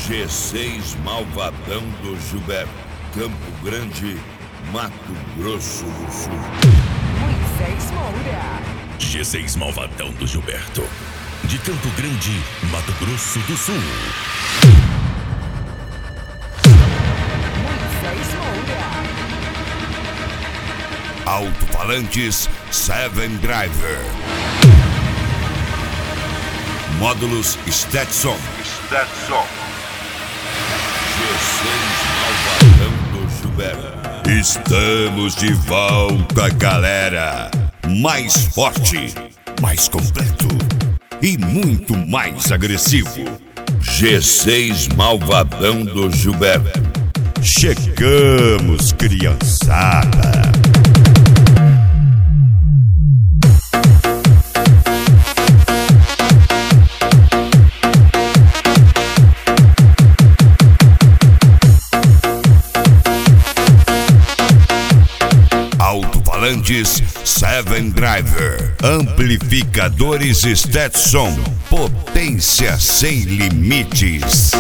G6 Malvadão do Gilberto, Campo Grande, Mato Grosso do Sul. Moisés Moura. G6 Malvadão do Gilberto, de Campo Grande, Mato Grosso do Sul. Moisés Moura. Alto-falantes Seven Driver. Módulos Stetson. G6 Malvadão do Gilberto. Estamos de volta, galera. Mais forte, mais completo e muito mais agressivo. G6 Malvadão do Gilberto. Chegamos, criançada. Alto-falantes Seven Driver, amplificadores Stetson, potência sem limites.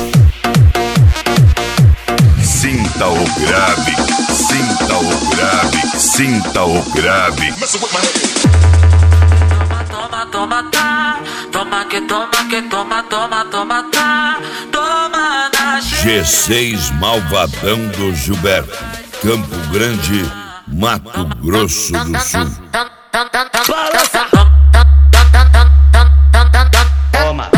Sinta o grave, sinta o grave, sinta o grave. Toma, toma, tá. Toma que toma, que toma, toma, toma, tá. Toma na G6 Malvadão do Gilberto, Campo Grande, Mato Grosso do Sul. balança. Toma.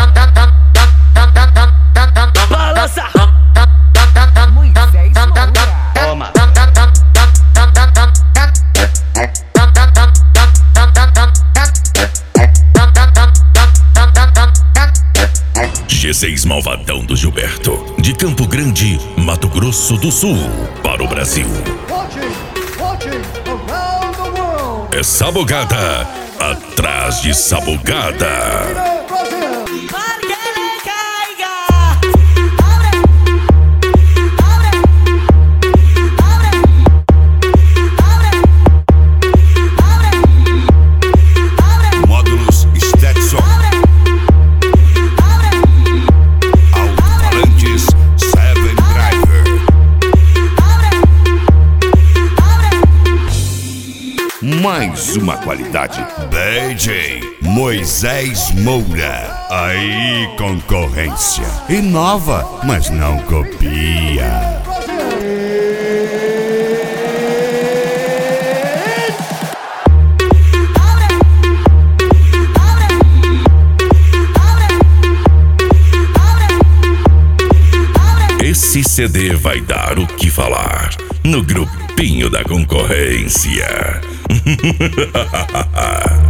Balança. Moisés Moura. Toma. G6 Malvadão do Gilberto, de Campo Grande, Mato Grosso do Sul, para o Brasil. Watching around the world. É sabogada atrás de sabogada. Brasil. Que le caiga. Módulos Stetson. Alto-falantes Seven Driver. Mais uma qualidade. BJ Moisés Moura. Aí, concorrência. Inova, mas não copia. Esse CD vai dar o que falar no grupinho da concorrência.